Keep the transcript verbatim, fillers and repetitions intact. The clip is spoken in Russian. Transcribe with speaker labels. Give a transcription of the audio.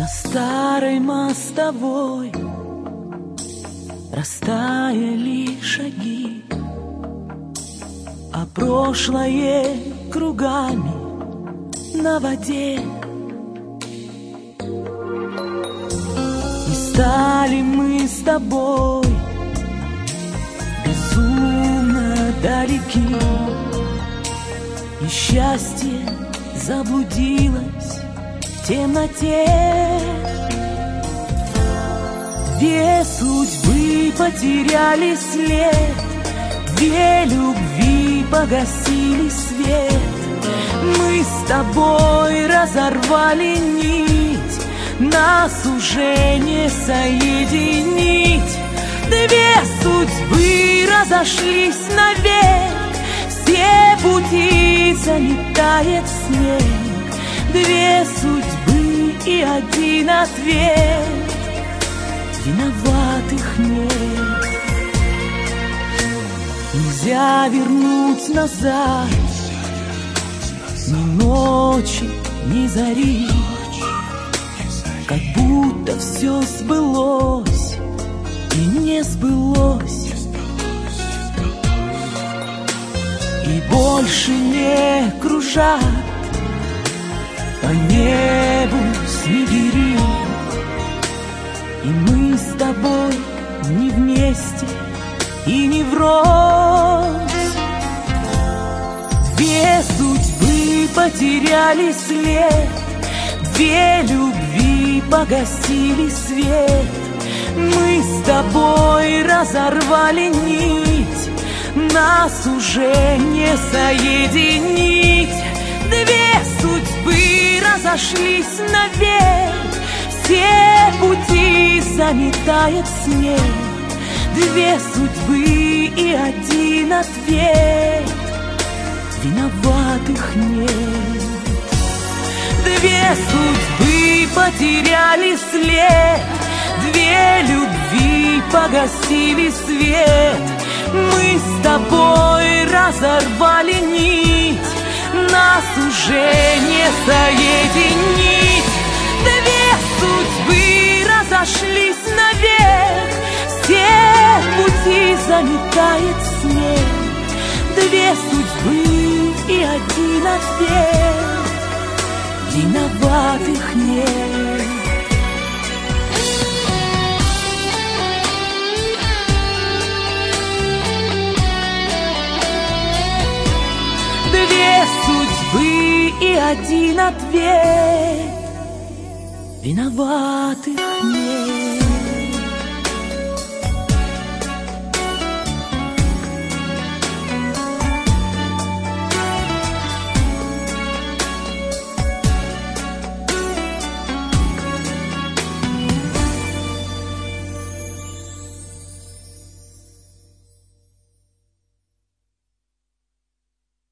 Speaker 1: На старой мостовой растаяли шаги, а прошлое кругами на воде. И стали мы с тобой безумно далеки, и счастье заблудилось в темноте. Две судьбы потеряли след, две любви погасили свет. Мы с тобой разорвали нить, нас уже не соединить. Две судьбы разошлись навек, все пути заметает снег. Две судьбы и один ответ, виноватых нет. Нельзя вернуть назад ни ночи, ни зари, как будто все сбылось и не сбылось, и больше не кружат по небу снегири. И мы с тобой не вместе и не врозь. Две судьбы потеряли след, две любви погасили свет. Мы с тобой разорвали нить, нас уже не соединить. Две судьбы разошлись навек, все пути заметает снег. Две судьбы и один ответ, виноватых нет. Две судьбы потеряли след, две любви погасили свет. Мы с тобой разорвали нить, нас уже не соединить. Две судьбы разошлись навек, все пути заметает снег. Две судьбы и один ответ, виноватых нет. Две судьбы и один ответ, виноватых нет.